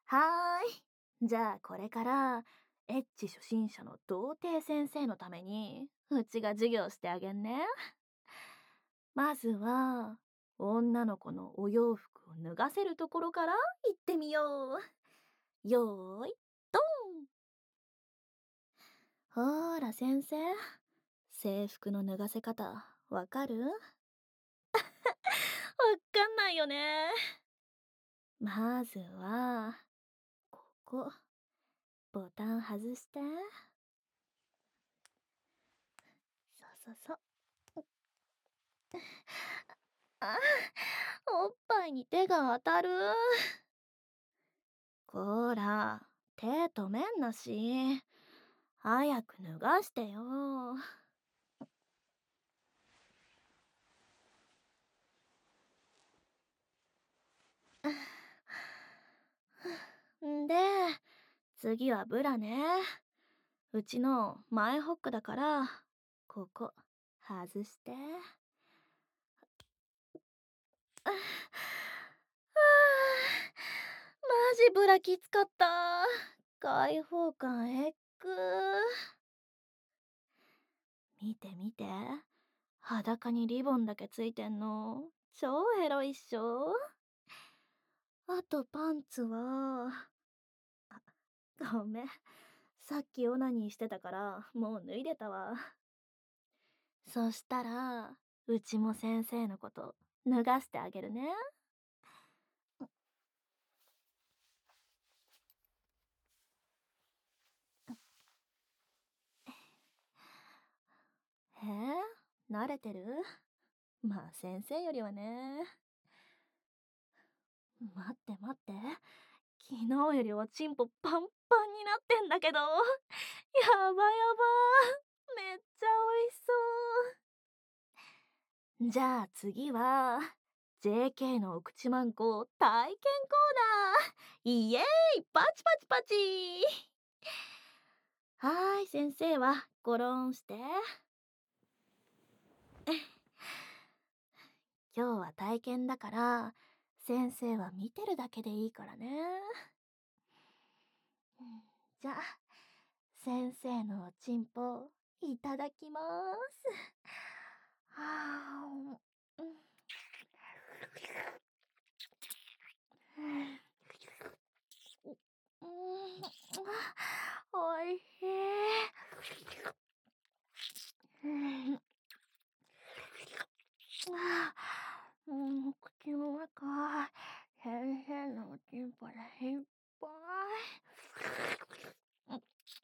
はーい。じゃあこれから、エッチ初心者の童貞先生のために、うちが授業してあげんね。まずは、女の子のお洋服を脱がせるところから行ってみよう。よーい、ドン。ほーら先生、制服の脱がせ方、わかる？わかんないよね。まずは、ここ、ボタン外して。そうそうそう。あ、おっぱいに手が当たる。こーら、手止めんなし。早く脱がしてよ。んで、次はブラね。うちの前ホックだから、ここ、外して。ああ、マジブラきつかった。開放感エッグ。見て見て。裸にリボンだけついてんの。超エロいっしょ。あとパンツは、ごめん。さっきオナニーしてたから、もう脱いでたわ。そしたら、うちも先生のこと脱がしてあげるね。慣れてる？まあ先生よりはね。待って待って。昨日よりおちんぽパンパンになってんだけど。やばやば。めっちゃ美味しそう。じゃあ次は、JK のお口マンコ体験コーナー。イエーイ、パチパチパチ。はーい、先生はゴロンして。今日は体験だから、先生は見てるだけでいいからね。じゃあ、先生のおちんぽ、いただきます。はあ、おいしい。口の中、先生のおちんぽでいっぱい。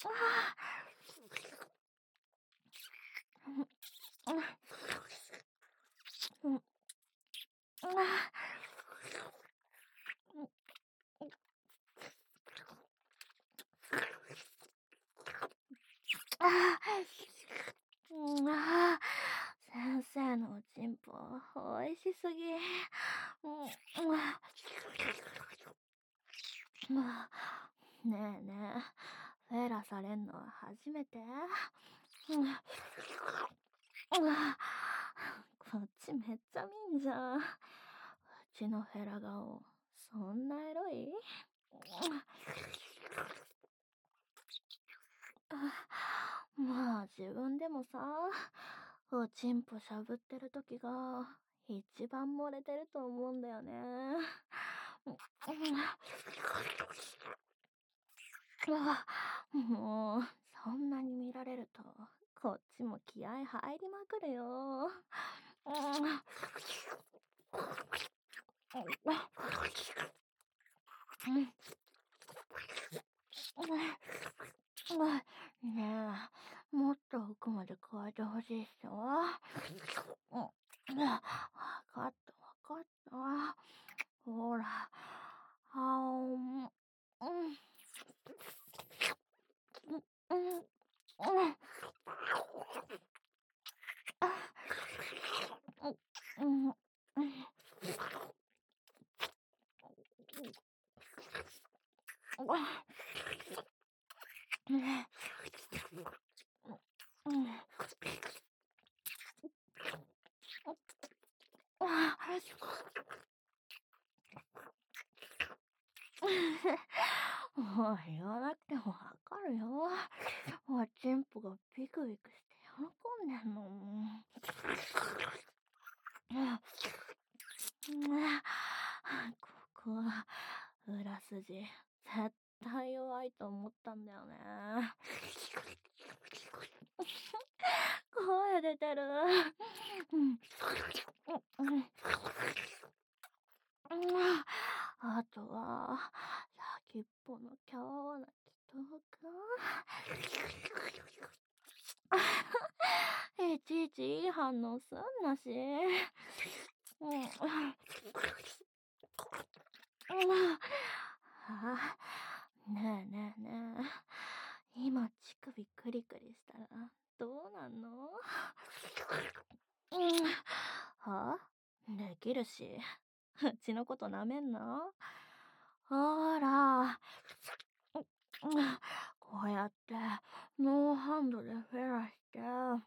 先生のおちんぽ、おいしすぎ。ねえねえ、フェラされんのは初めて？こっちめっちゃ見んじゃん。うちのフェラ顔、そんなエロい？まあ自分でもさ、おちんぽしゃぶってる時が一番漏れてると思うんだよね。もう、そんなに見られると、こっちも気合入りまくるよ。ねえ、もっと奥まで加えてほしいっしょ。わかったわかった。ほら、うん、うん、うん、うん、うん、 言わなくてもわかるよ。おちんぽがビクビクして喜んでんの。ここは裏筋絶対弱いと思ったんだよね。声出てる。あとは先っぽの今日の祈祷か。いちいちいい反応すんなし。ねえねえねえ。今乳首クリクリしたらどうなんの？はできるし。うちのことなめんな。ほら。こうやってノーハンドでフェラして、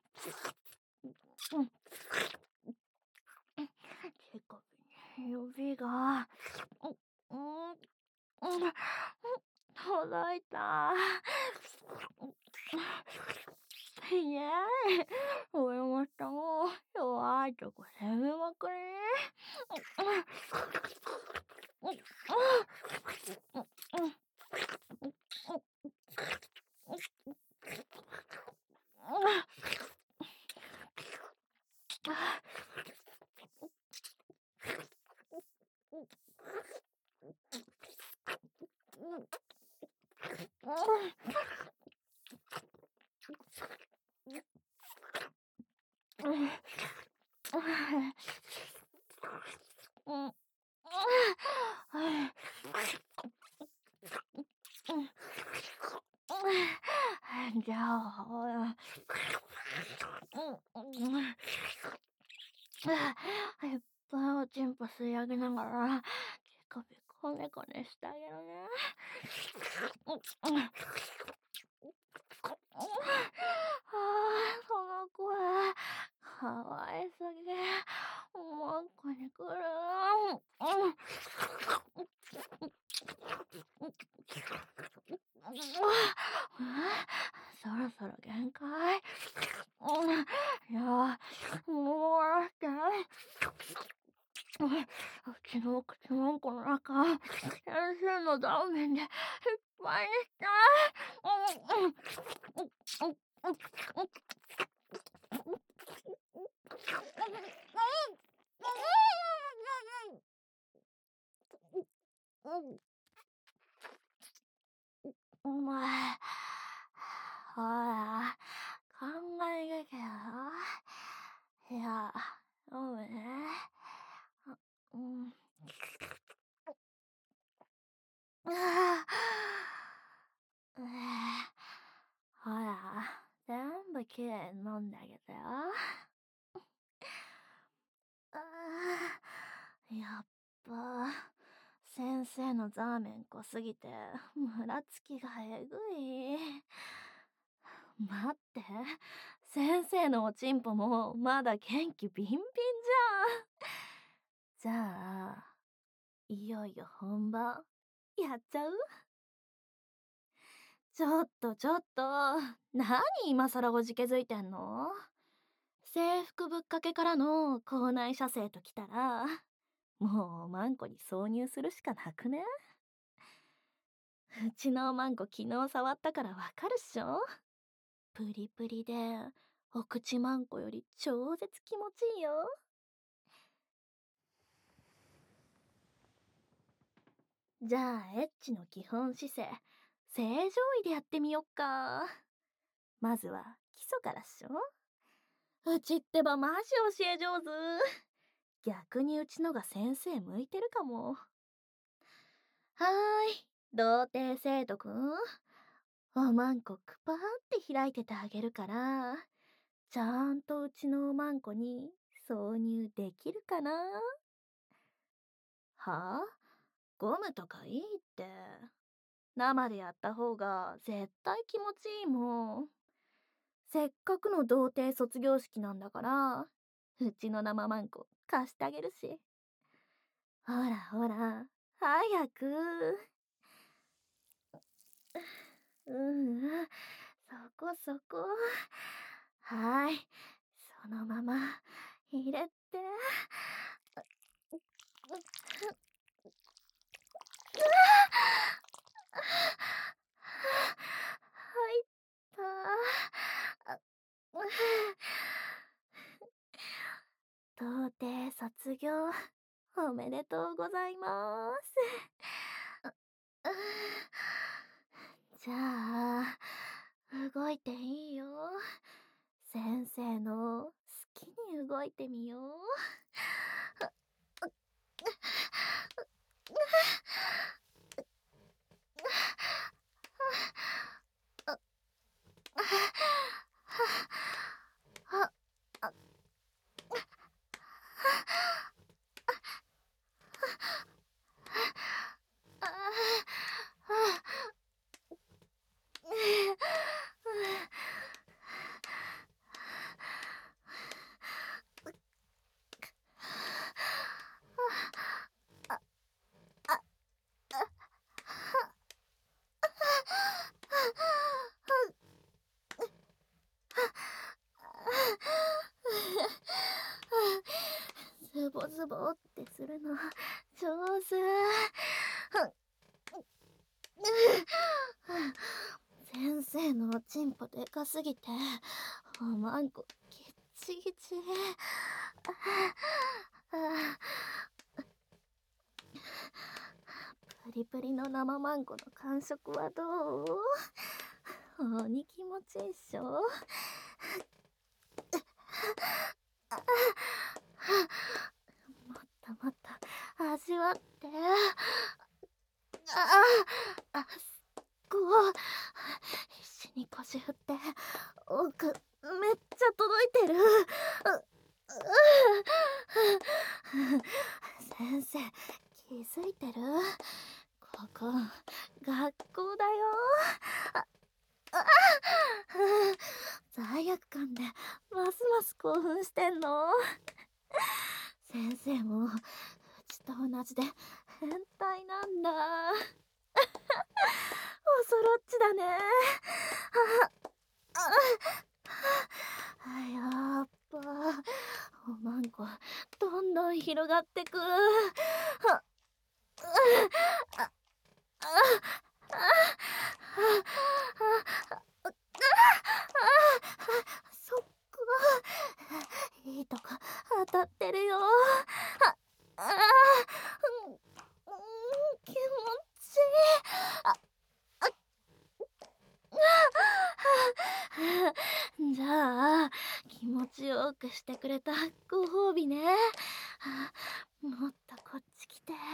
手首に指が、うん、うん、届いた。イエーイ。上も下も弱いとこ攻めまくり。じゃあ、ほら。いっぱいおちんぽ吸い上げながら、手首コネコネしてあげるね。その声、かわいすぎ。もう一個に来る。そろそろ限界。いや、もうして。うちの口のこの中、先生のダウメンでいっぱいにした。お前、ほら、考えがけよ。いや、飲むね。うん。ほら、全部きれいに飲んであげたよ。やっぱ、先生のザーメン濃すぎて、ムラつきがえぐい。待って、先生のおちんぽもまだ元気ビンビンじゃん。じゃあ、いよいよ本番、やっちゃう？ちょっとちょっと、何今更おじけづいてんの？制服ぶっかけからの校内射精ときたら、もうマンコに挿入するしかなくね？うちのマンコ昨日触ったからわかるっしょ？プリプリで、お口マンコより超絶気持ちいいよ。じゃあ、エッチの基本姿勢、正常位でやってみよっか。まずは基礎からっしょ？うちってばマジ教え上手。逆にうちのが先生向いてるかも。はーい、童貞生徒くん。おまんこくぱーって開いててあげるから、ちゃんとうちのおまんこに挿入できるかな？はあ？ゴムとかいいって。生でやった方が絶対気持ちいいもん。せっかくの童貞卒業式なんだから、うちの生マンコ貸してあげるし。ほらほら、早く。 そこそこ。はい。そのまま入れて。入った。童貞卒業おめでとうございます。じゃあ、動いていいよ。先生の好きに動いてみよう。ズボズボってするの上手。先生のおちんぽでかすぎておまんこギッチギチ。プリプリの生マンゴの感触はどう？鬼気持ちいいっしょ？もっともっと味わって。すっごい。必死に腰振って奥めっちゃ届いてる。先生気づいてる？ここ学校だよ。罪悪感でますます興奮してんの。先生もうちと同じで変態なんだ。恐ろっちだね。やっぱおまんこどんどん広がってく。そっか。いいとこ当たってるよ。気持ちいい。じゃあ気持ちよくしてくれたご褒美ね。もっとこっち来て。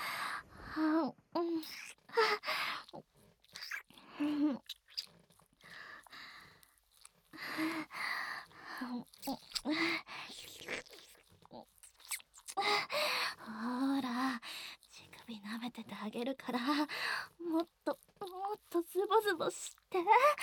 ほら乳首舐めててあげるからもっとズボズボして。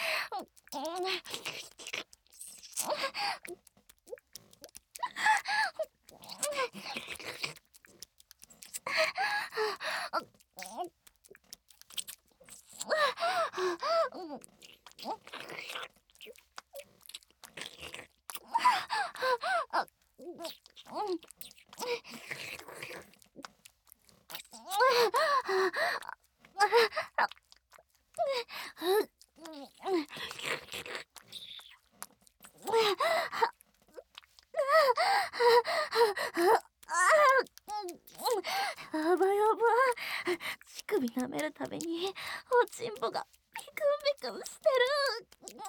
やばやば。乳首舐めるたびにおちんぽがピクンピクンしてる。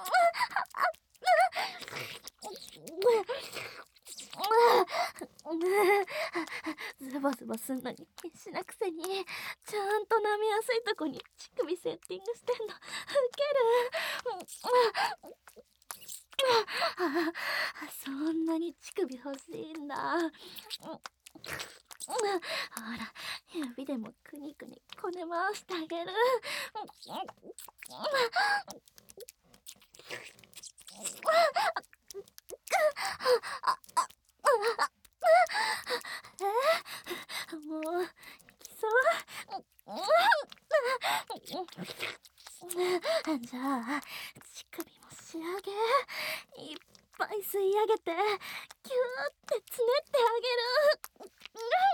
ズボズボすんのに必死なくせにちゃんと舐めやすいとこに乳首セッティングしてんのウケる。そんなに乳首欲しいんだ。ほら指でもくにくにこね回してあげる。もう行きそう。 じゃあ、乳首も仕上げ、いっぱい吸い上げて、キューってつねってあげる。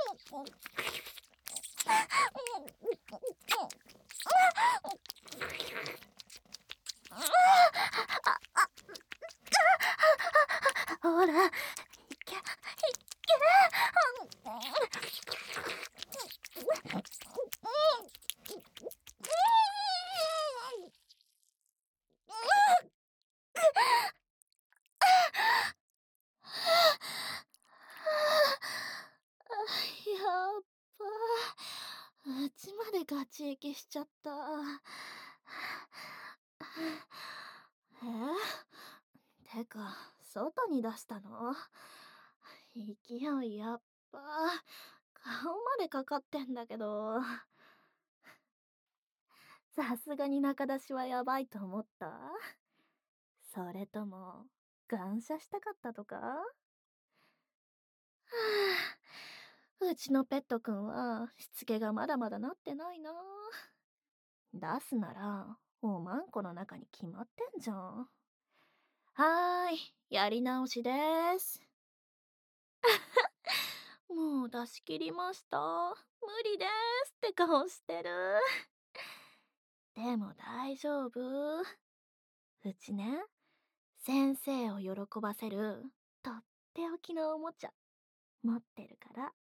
ほら、いけ、いやっば。うちまでガチ息しちゃった。てか、外に出したの？勢いやっば。顔までかかってんだけど。さすがに中出しはやばいと思った？それとも、感謝したかったとか？はあ、うちのペットくんはしつけがまだまだなってないな。出すなら、おまんこの中に決まってんじゃん。はーい、やり直しでーす。もう出し切りました。無理でーすって顔してる。でも大丈夫。うちね、先生を喜ばせるとっておきのおもちゃ持ってるから。